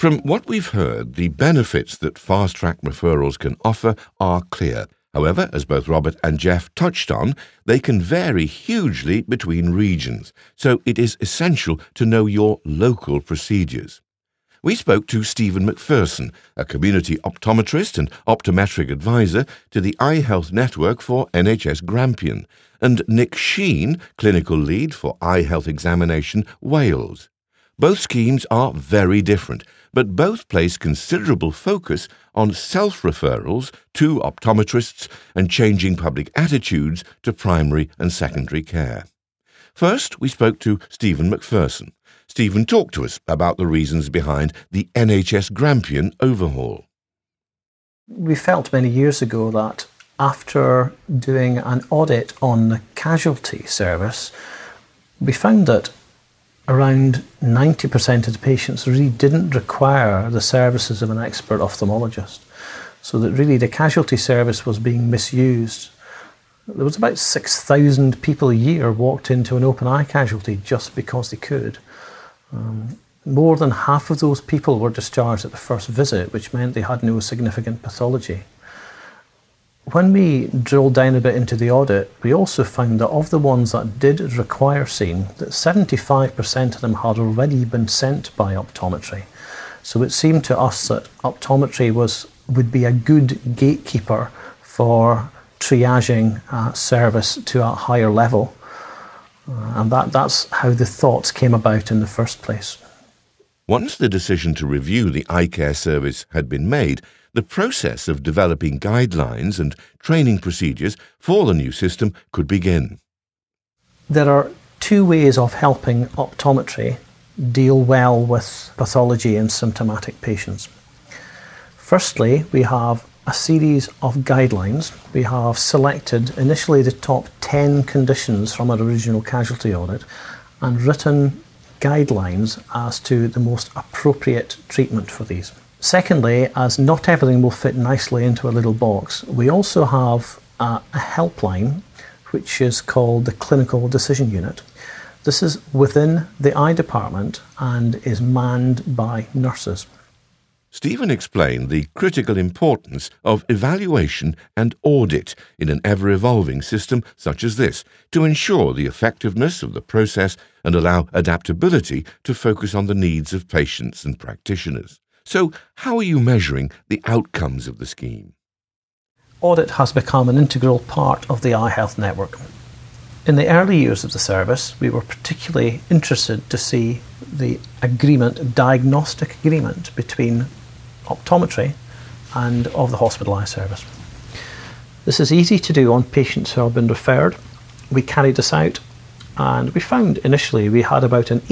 From what we've heard, the benefits that fast-track referrals can offer are clear. However, as both Robert and Jeff touched on, they can vary hugely between regions, so it is essential to know your local procedures. We spoke to Stephen McPherson, a community optometrist and optometric advisor to the Eye Health Network for NHS Grampian, and Nick Sheen, clinical lead for Eye Health Examination Wales. Both schemes are very different, but both place considerable focus on self-referrals to optometrists and changing public attitudes to primary and secondary care. First, we spoke to Stephen McPherson. Stephen talked to us about the reasons behind the NHS Grampian overhaul. We felt many years ago that after doing an audit on the casualty service, we found that around 90% of the patients really didn't require the services of an expert ophthalmologist. So that really the casualty service was being misused. There was about 6,000 people a year walked into an open eye casualty just because they could. More than half of those people were discharged at the first visit, which meant they had no significant pathology. When we drilled down a bit into the audit, we also found that of the ones that did require seeing, that 75% of them had already been sent by optometry. So it seemed to us that optometry would be a good gatekeeper for triaging service to a higher level. And that's how the thoughts came about in the first place. Once the decision to review the eye care service had been made, the process of developing guidelines and training procedures for the new system could begin. There are two ways of helping optometry deal well with pathology in symptomatic patients. Firstly, we have a series of guidelines. We have selected initially the top 10 conditions from our original casualty audit and written guidelines as to the most appropriate treatment for these. Secondly, as not everything will fit nicely into a little box, we also have a helpline which is called the Clinical Decision Unit. This is within the eye department and is manned by nurses. Stephen explained the critical importance of evaluation and audit in an ever-evolving system such as this to ensure the effectiveness of the process and allow adaptability to focus on the needs of patients and practitioners. So, how are you measuring the outcomes of the scheme? Audit has become an integral part of the Eye Health Network. In the early years of the service, we were particularly interested to see the diagnostic agreement between optometry and of the hospital eye service. This is easy to do on patients who have been referred. We carried this out and we found initially we had about an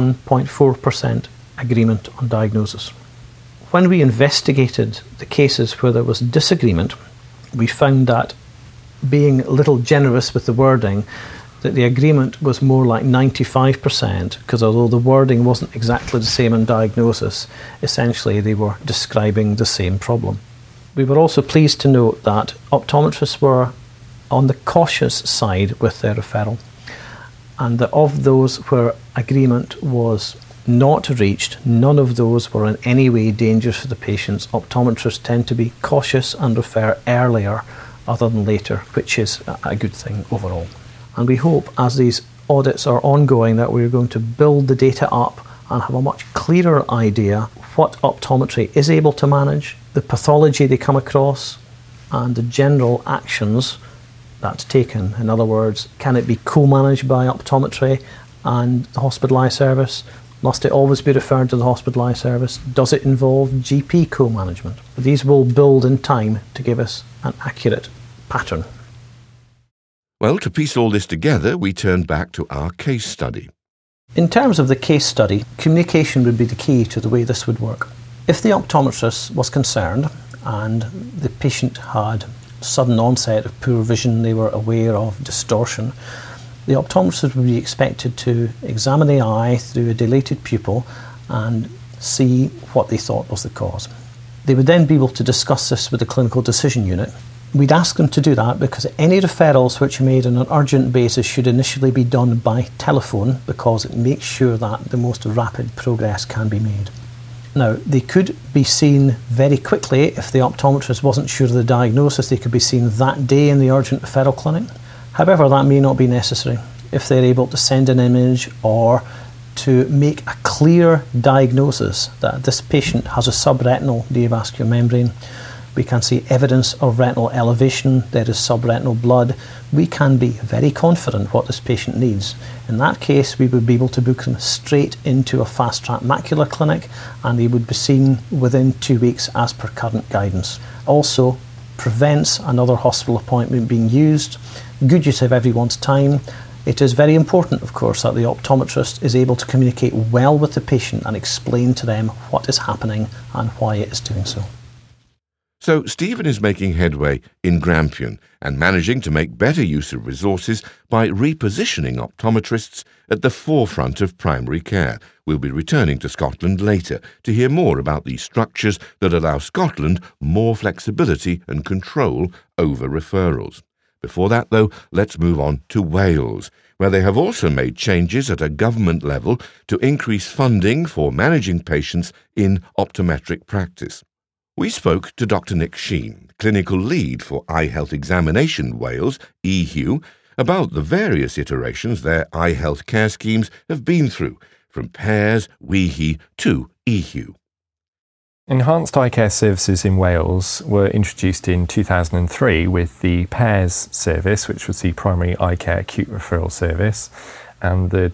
81.4% agreement on diagnosis. When we investigated the cases where there was disagreement, we found that being a little generous with the wording, that the agreement was more like 95%, because although the wording wasn't exactly the same in diagnosis, essentially they were describing the same problem. We were also pleased to note that optometrists were on the cautious side with their referral, and that of those where agreement was not reached, none of those were in any way dangerous for the patients. Optometrists tend to be cautious and refer earlier other than later, which is a good thing overall. And we hope as these audits are ongoing that we're going to build the data up and have a much clearer idea what optometry is able to manage, the pathology they come across, and the general actions that's taken. In other words, can it be co-managed by optometry and the hospital eye service? Must it always be referred to the hospital eye service? Does it involve GP co-management? These will build in time to give us an accurate pattern. Well, to piece all this together, we turn back to our case study. In terms of the case study, communication would be the key to the way this would work. If the optometrist was concerned and the patient had sudden onset of poor vision, they were aware of distortion, the optometrist would be expected to examine the eye through a dilated pupil and see what they thought was the cause. They would then be able to discuss this with the Clinical Decision Unit. We'd ask them to do that because any referrals which are made on an urgent basis should initially be done by telephone, because it makes sure that the most rapid progress can be made. Now, they could be seen very quickly if the optometrist wasn't sure of the diagnosis. They could be seen that day in the urgent referral clinic. However, that may not be necessary. If they're able to send an image or to make a clear diagnosis that this patient has a subretinal neovascular membrane, we can see evidence of retinal elevation, there is subretinal blood, we can be very confident what this patient needs. In that case, we would be able to book them straight into a fast-track macular clinic, and they would be seen within 2 weeks as per current guidance. Also prevents another hospital appointment being used, good use of everyone's time. It is very important, of course, that the optometrist is able to communicate well with the patient and explain to them what is happening and why it is doing so. So Stephen is making headway in Grampian and managing to make better use of resources by repositioning optometrists at the forefront of primary care. We'll be returning to Scotland later to hear more about the structures that allow Scotland more flexibility and control over referrals. Before that, though, let's move on to Wales, where they have also made changes at a government level to increase funding for managing patients in optometric practice. We spoke to Dr Nick Sheen, clinical lead for Eye Health Examination Wales, EHU, about the various iterations their eye health care schemes have been through, from PAERS, WEHE to EHU. Enhanced eye care services in Wales were introduced in 2003 with the PAERS service, which was the Primary Eye Care Acute Referral Service, and the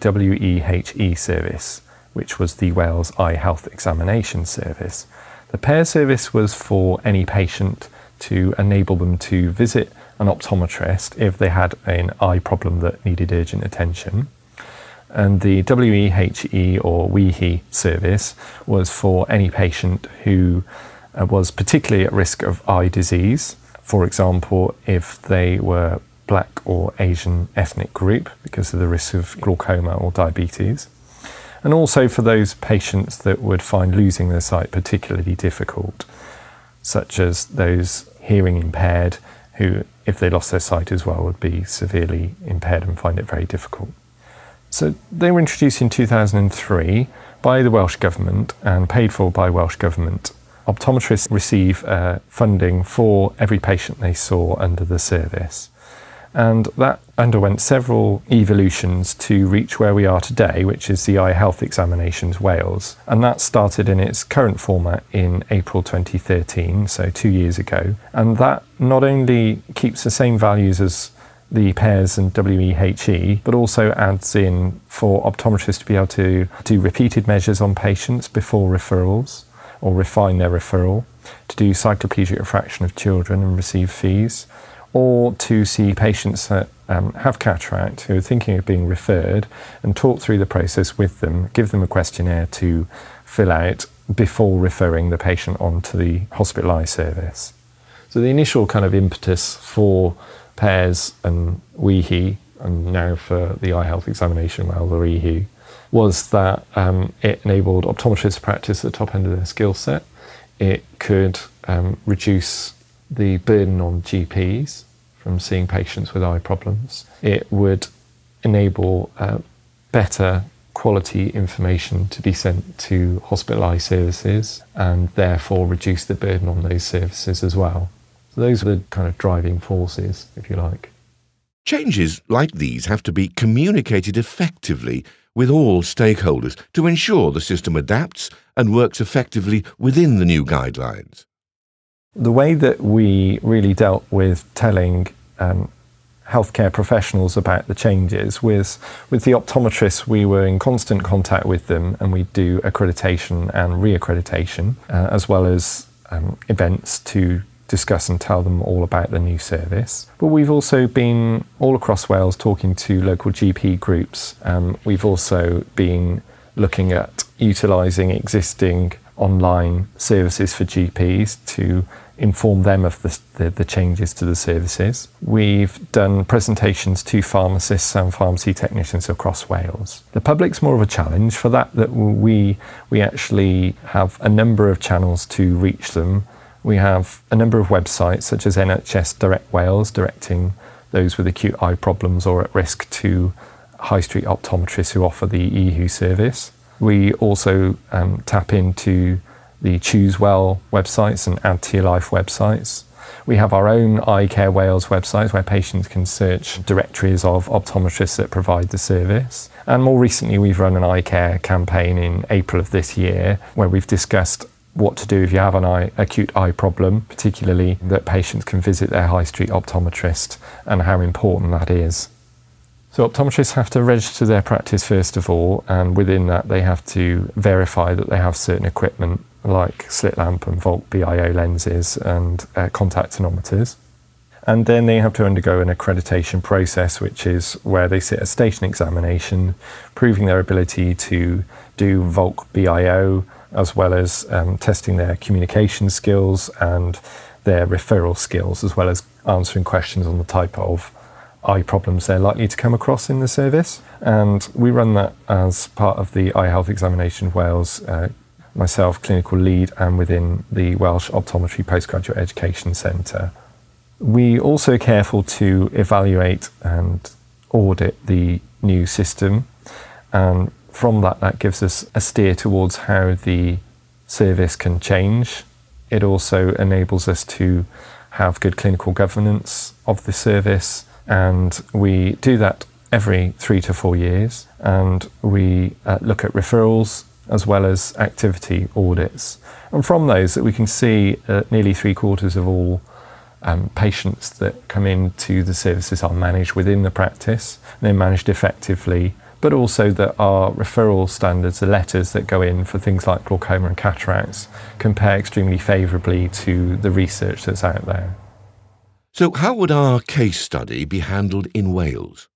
WEHE service, which was the Wales Eye Health Examination Service. The PAERS service was for any patient to enable them to visit an optometrist if they had an eye problem that needed urgent attention. And the WEHE or WEHE service was for any patient who was particularly at risk of eye disease. For example, if they were Black or Asian ethnic group because of the risk of glaucoma or diabetes. And also for those patients that would find losing their sight particularly difficult, such as those hearing impaired who, if they lost their sight as well, would be severely impaired and find it very difficult. So they were introduced in 2003 by the Welsh Government and paid for by Welsh Government. Optometrists receive funding for every patient they saw under the service. And that underwent several evolutions to reach where we are today, which is the Eye Health Examinations Wales. And that started in its current format in April 2013, so 2 years ago. And that not only keeps the same values as the PAERS and WEHE, but also adds in for optometrists to be able to do repeated measures on patients before referrals, or refine their referral, to do cycloplegic refraction of children and receive fees, or to see patients that have cataract who are thinking of being referred and talk through the process with them, give them a questionnaire to fill out before referring the patient on to the hospital eye service. So the initial kind of impetus for PAERS and WEHE, and now for the Eye Health Examination Wales or EHU, was that it enabled optometrists to practice at the top end of their skill set. It could reduce the burden on GPs from seeing patients with eye problems. It would enable better quality information to be sent to hospital eye services and therefore reduce the burden on those services as well. So those are the kind of driving forces, if you like. Changes like these have to be communicated effectively with all stakeholders to ensure the system adapts and works effectively within the new guidelines. The way that we really dealt with telling healthcare professionals about the changes was with the optometrists. We were in constant contact with them, and we do accreditation and re-accreditation, as well as events to discuss and tell them all about the new service. But we've also been all across Wales talking to local GP groups. We've also been looking at utilising existing online services for GPs to inform them of the changes to the services. We've done presentations to pharmacists and pharmacy technicians across Wales. The public's more of a challenge. For that we actually have a number of channels to reach them. We have a number of websites such as NHS Direct Wales, directing those with acute eye problems or at risk to high street optometrists who offer the EHU service. We also tap into the Choose Well websites and Add to Your Life websites. We have our own Eye Care Wales website where patients can search directories of optometrists that provide the service. And more recently, we've run an eye care campaign in April of this year where we've discussed what to do if you have an acute eye problem, particularly that patients can visit their high street optometrist and how important that is. So optometrists have to register their practice first of all, and within that they have to verify that they have certain equipment like slit lamp and Volk BIO lenses and contact tonometers. And then they have to undergo an accreditation process, which is where they sit a station examination, proving their ability to do Volk BIO, as well as testing their communication skills and their referral skills, as well as answering questions on the type of eye problems they're likely to come across in the service. And we run that as part of the Eye Health Examination Wales, myself, clinical lead, and within the Welsh Optometry Postgraduate Education Centre. We also are careful to evaluate and audit the new system, and from that gives us a steer towards how the service can change. It also enables us to have good clinical governance of the service, and we do that every 3 to 4 years, and we look at referrals as well as activity audits. And from those that we can see nearly 3/4 of all patients that come into the services are managed within the practice, and they're managed effectively, but also that our referral standards, the letters that go in for things like glaucoma and cataracts, compare extremely favourably to the research that's out there. So how would our case study be handled in Wales?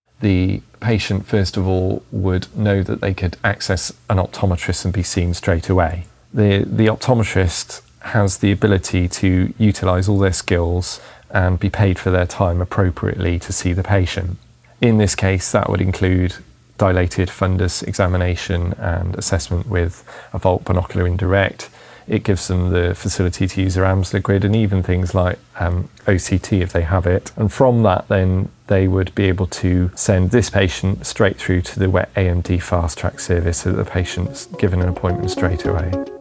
The patient, first of all, would know that they could access an optometrist and be seen straight away. The optometrist has the ability to utilise all their skills and be paid for their time appropriately to see the patient. In this case, that would include dilated fundus examination and assessment with a Volk binocular indirect. It gives them the facility to use their Amsler grid and even things like OCT if they have it. And from that, then they would be able to send this patient straight through to the wet AMD fast track service so that the patient's given an appointment straight away.